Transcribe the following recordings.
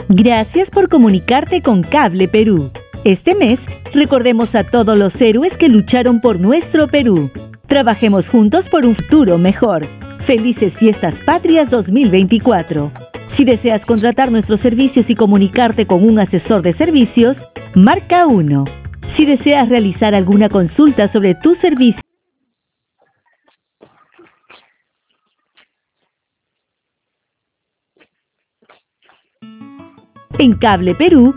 Gracias por comunicarte con Cable Perú. Este mes, recordemos a todos los héroes que lucharon por nuestro Perú. Trabajemos juntos por un futuro mejor. Felices Fiestas Patrias 2024. Si deseas contratar nuestros servicios y comunicarte con un asesor de servicios, marca 1. Si deseas realizar alguna consulta sobre tu servicio, en Cable Perú.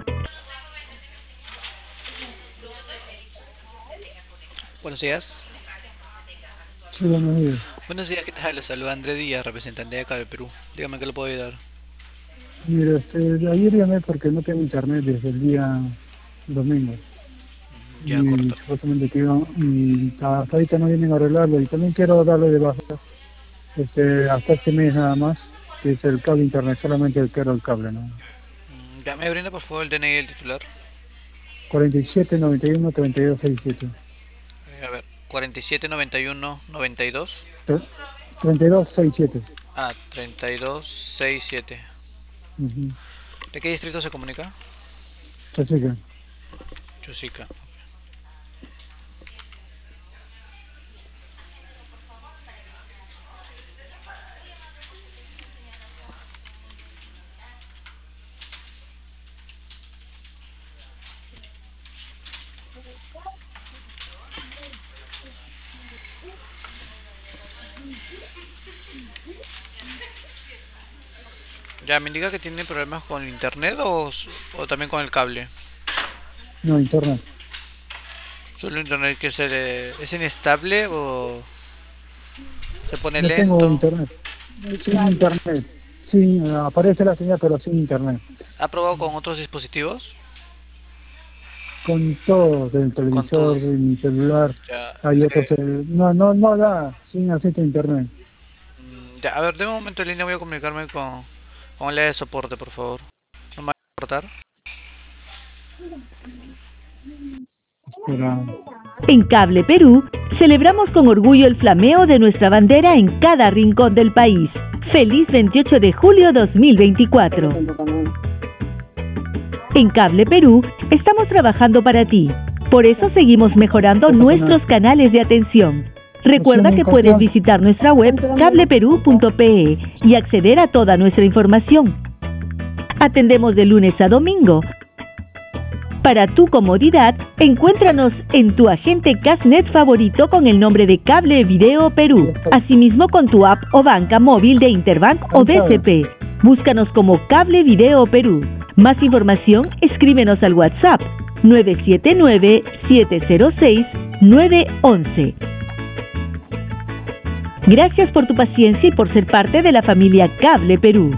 Buenos días. Sí, buenos días. Buenos días, ¿qué tal? Les saluda André Díaz, representante de Cable Perú. Dígame qué le puedo ayudar. Mira, ayer llamé porque no tengo internet desde el día domingo. Ya, Y correcto. supuestamente que hasta ahorita no vienen a arreglarlo. Y también quiero darle de baja hasta este mes nada más, que es el cable internet, solamente quiero el cable, ¿no? Ya, me brinda por favor el DNI del titular. 47 91 32 67. A ver, 47 91 92. 32 67. Ah, 32 67. Uh-huh. ¿De qué distrito se comunica? Así que, Chusica. Ya, me indica que tiene problemas con el internet o también con el cable. no, internet. Solo internet que es inestable o se pone No tengo lento. internet. Sin internet. Sí, aparece la señal, pero sin internet. ¿Ha probado con otros dispositivos? Con todo, del Con televisor, de todos. mi celular, Ya, hay otros, no da, sin acceso a internet. ya, a ver, de un momento en línea voy a comunicarme con el área de soporte, por favor. ¿No me va a importar? Pero, En Cable Perú, celebramos con orgullo el flameo de nuestra bandera en cada rincón del país. ¡Feliz 28 de julio 2024! En Cable Perú, estamos trabajando para ti. Por eso seguimos mejorando nuestros canales de atención. Recuerda que puedes visitar nuestra web cableperú.pe y acceder a toda nuestra información. Atendemos de lunes a domingo. Para tu comodidad, encuéntranos en tu agente Casnet favorito con el nombre de Cable Video Perú, asimismo con tu app o banca móvil de Interbank o BCP. Búscanos como Cable Video Perú. Más información, escríbenos al WhatsApp 979-706-911. Gracias por tu paciencia y por ser parte de la familia Cable Perú.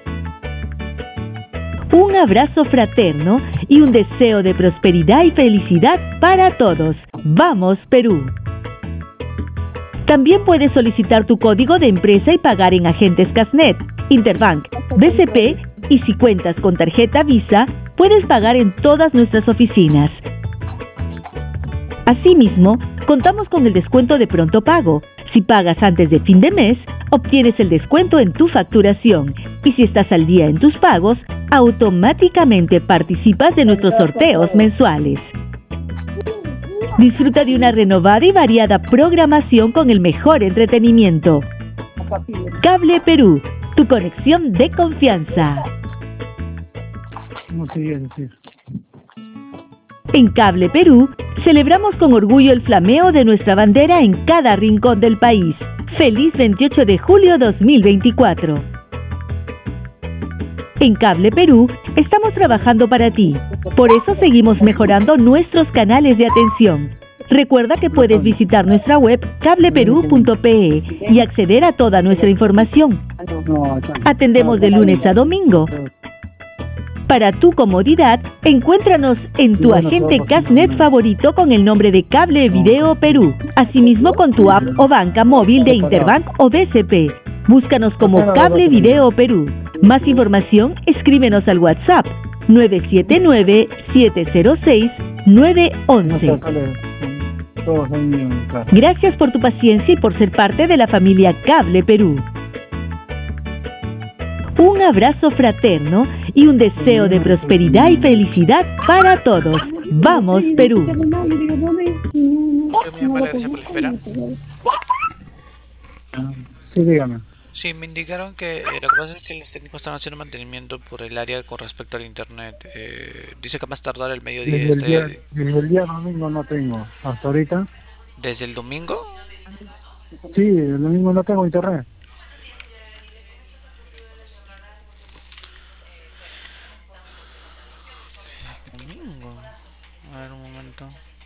Un abrazo fraterno y un deseo de prosperidad y felicidad para todos. ¡Vamos, Perú! También puedes solicitar tu código de empresa y pagar en agentes Casnet, Interbank, BCP y si cuentas con tarjeta Visa, puedes pagar en todas nuestras oficinas. Asimismo, contamos con el descuento de pronto pago. Si pagas antes de fin de mes, obtienes el descuento en tu facturación. Y si estás al día en tus pagos, automáticamente participas de nuestros sorteos mensuales. Disfruta de una renovada y variada programación con el mejor entretenimiento. Cable Perú, tu conexión de confianza. ¿cómo sigue decir? En Cable Perú, celebramos con orgullo el flameo de nuestra bandera en cada rincón del país. ¡Feliz 28 de julio 2024! En Cable Perú, estamos trabajando para ti. Por eso seguimos mejorando nuestros canales de atención. Recuerda que puedes visitar nuestra web cableperú.pe y acceder a toda nuestra información. Atendemos de lunes a domingo. Para tu comodidad, encuéntranos en tu agente Casnet favorito con el nombre de Cable Video Perú, asimismo con tu app o banca móvil de Interbank o BCP. Búscanos como Cable Video Perú. Más información, escríbenos al WhatsApp 979-706-911. Gracias por tu paciencia y por ser parte de la familia Cable Perú. Un abrazo fraterno y un deseo de prosperidad y felicidad para todos. ¡Vamos, Perú! Gracias por la espera. Sí, dígame. Sí, me indicaron que lo que pasa es que los técnicos están haciendo mantenimiento por el área con respecto al internet. Dice que más tardar el mediodía. Desde el día domingo no tengo. Hasta ahorita. ¿Desde el domingo? Sí, el domingo no tengo internet. ¿Domingo? A ver, un momento.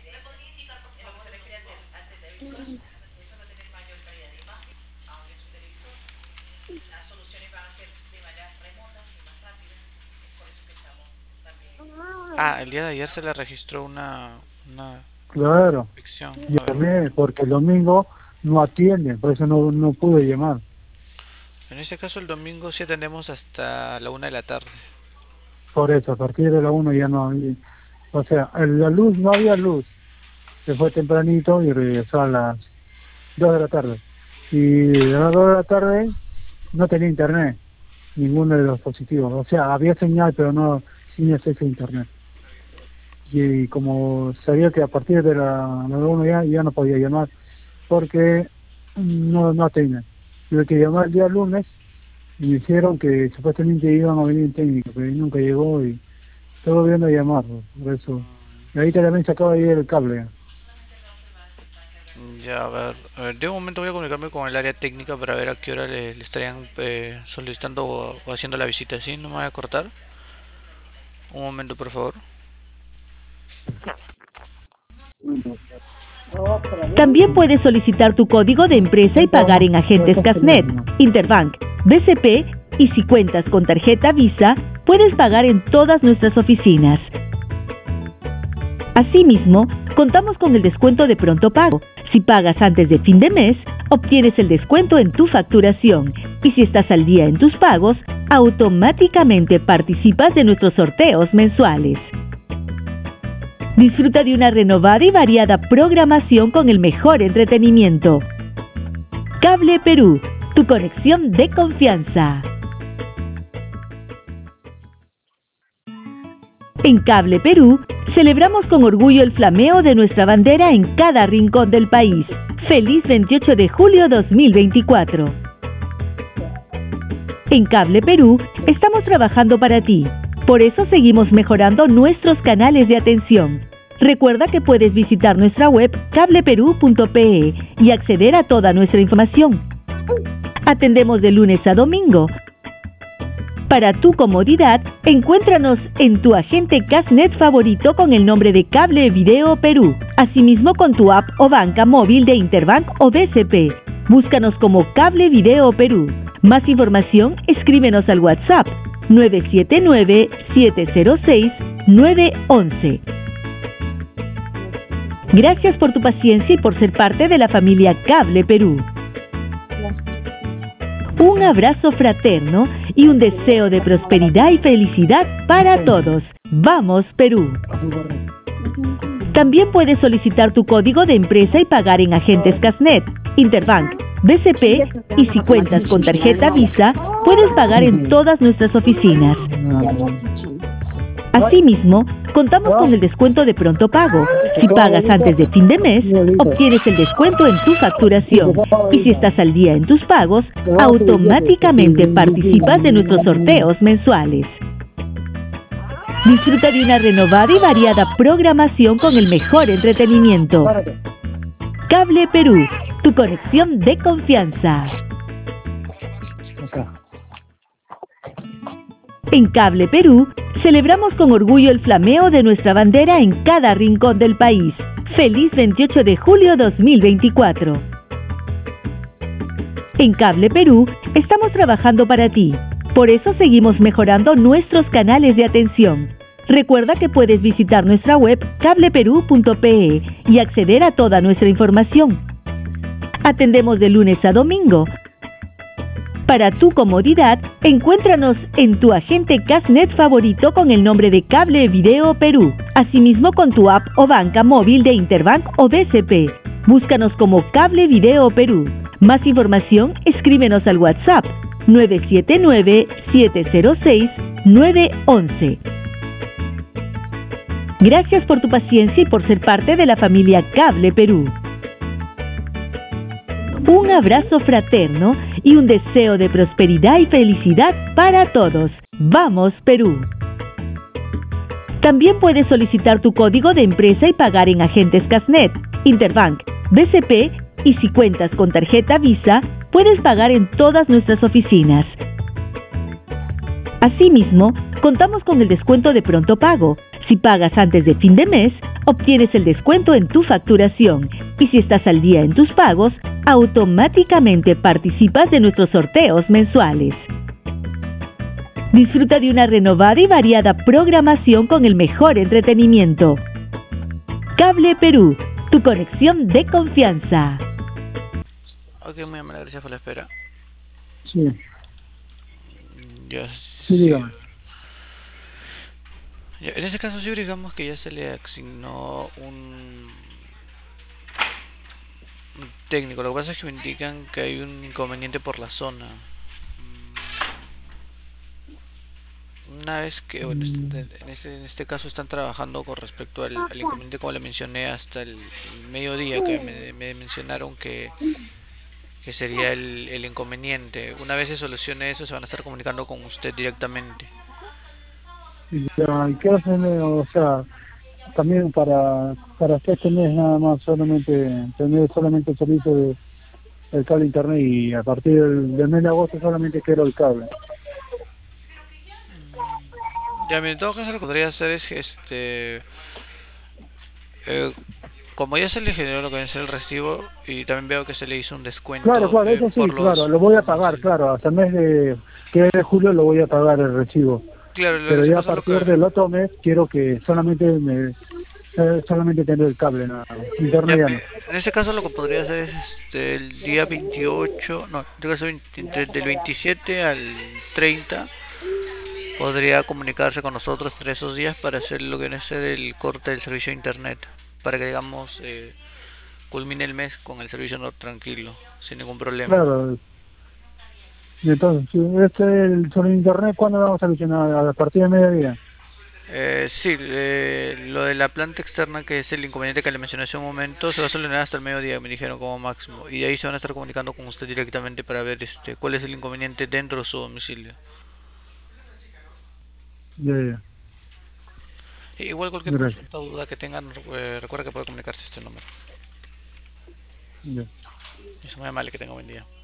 Ah, el día de ayer se le registró una Claro. infección. Llamé porque el domingo no atienden, por eso no pude llamar. En este caso el domingo sí atendemos hasta la 1 de la tarde. Por eso, a partir de la 1 ya no había. O sea, la luz, no había luz. Se fue tempranito y regresó a las 2 de la tarde. Y a las 2 de la tarde no tenía internet, ninguno de los dispositivos. O sea, había señal, pero no sin acceso a internet. Y como sabía que a partir de la 1 ya no podía llamar, porque no atienden. Tuve que llamar el día lunes y me dijeron que supuestamente iban a venir en técnico, pero nunca llegó y estoy volviendo a llamar, por eso. Y ahorita también se acaba de ir el cable. Ya, a ver, de un momento voy a comunicarme con el área técnica para ver a qué hora le estarían solicitando o haciendo la visita, ¿sí? No me voy a cortar. Un momento, por favor. También puedes solicitar tu código de empresa y pagar en agentes Casnet, Interbank, BCP y si cuentas con tarjeta Visa, puedes pagar en todas nuestras oficinas. Asimismo, contamos con el descuento de pronto pago. Si pagas antes de fin de mes, obtienes el descuento en tu facturación y si estás al día en tus pagos, automáticamente participas de nuestros sorteos mensuales. Disfruta de una renovada y variada programación con el mejor entretenimiento. Cable Perú, tu conexión de confianza. En Cable Perú, celebramos con orgullo el flameo de nuestra bandera en cada rincón del país. ¡Feliz 28 de julio 2024! En Cable Perú, estamos trabajando para ti. Por eso seguimos mejorando nuestros canales de atención. Recuerda que puedes visitar nuestra web cableperú.pe y acceder a toda nuestra información. Atendemos de lunes a domingo. Para tu comodidad, encuéntranos en tu agente Casnet favorito con el nombre de Cable Video Perú. Asimismo con tu app o banca móvil de Interbank o BCP. Búscanos como Cable Video Perú. Más información, escríbenos al WhatsApp 979-706-911. Gracias por tu paciencia y por ser parte de la familia Cable Perú. Un abrazo fraterno y un deseo de prosperidad y felicidad para todos. ¡Vamos, Perú! También puedes solicitar tu código de empresa y pagar en agentes Casnet, Interbank, BCP y si cuentas con tarjeta Visa, puedes pagar en todas nuestras oficinas. Asimismo, contamos con el descuento de pronto pago. Si pagas antes de fin de mes, obtienes el descuento en tu facturación. Y si estás al día en tus pagos, automáticamente participas de nuestros sorteos mensuales. Disfruta de una renovada y variada programación con el mejor entretenimiento. Cable Perú, tu conexión de confianza. En Cable Perú, celebramos con orgullo el flameo de nuestra bandera en cada rincón del país. ¡Feliz 28 de julio 2024! En Cable Perú, estamos trabajando para ti. Por eso seguimos mejorando nuestros canales de atención. Recuerda que puedes visitar nuestra web cableperú.pe y acceder a toda nuestra información. Atendemos de lunes a domingo. Para tu comodidad, encuéntranos en tu agente Casnet favorito con el nombre de Cable Video Perú. Asimismo con tu app o banca móvil de Interbank o BCP. Búscanos como Cable Video Perú. Más información, escríbenos al WhatsApp 979-706-911. Gracias por tu paciencia y por ser parte de la familia Cable Perú. Un abrazo fraterno y un deseo de prosperidad y felicidad para todos. ¡Vamos, Perú! También puedes solicitar tu código de empresa y pagar en agentes Casnet, Interbank, BCP, y si cuentas con tarjeta Visa, puedes pagar en todas nuestras oficinas. Asimismo, contamos con el descuento de pronto pago. Si pagas antes de fin de mes, obtienes el descuento en tu facturación. Y si estás al día en tus pagos, automáticamente participas de nuestros sorteos mensuales. Disfruta de una renovada y variada programación con el mejor entretenimiento. Cable Perú, tu conexión de confianza. Ok, muy amable, gracias por la espera. Sí, Ya, sí, dígame. Ya, en ese caso, sí, digamos que ya se le asignó un técnico. Lo que pasa es que me indican que hay un inconveniente por la zona. Una vez que, bueno, en este caso están trabajando con respecto al inconveniente, como le mencioné, hasta el mediodía, que me mencionaron que sería el inconveniente. Una vez se solucione eso, se van a estar comunicando con usted directamente. Ya, ¿y qué hacen? O sea, también para este mes nada más solamente tener solamente el servicio de el cable internet y a partir del mes de agosto solamente quiero el cable. Ya, en todo caso, lo que podría hacer es eh, como ya se le generó lo que es el recibo y también veo que se le hizo un Claro, descuento claro, eso sí, por claro, los lo voy a por pagar, los claro, hasta el mes que es de julio lo voy a pagar el recibo. claro, en Pero ese ya a caso lo que partir del otro mes quiero que solamente tener el cable, nada más. ya, Internet ya no. en ese caso lo que podría hacer es el día 28, no, en este caso del 27 al 30 podría comunicarse con nosotros entre esos días para hacer lo que viene a ser el corte del servicio de internet, para que digamos culmine el mes con el servicio no tranquilo, sin ningún problema. Claro, y entonces, si sobre internet, ¿cuándo lo vamos a solucionar? A partir de mediodía. Sí, lo de la planta externa, que es el inconveniente que le mencioné hace un momento, se va a solucionar hasta el mediodía, me dijeron como máximo. Y de ahí se van a estar comunicando con usted directamente para ver cuál es el inconveniente dentro de su domicilio. Ya, ya, Igual cualquier gracias. consulta o duda que tengan, recuerda que puede comunicarse a este número. Ya. Es muy amable, que tenga buen día.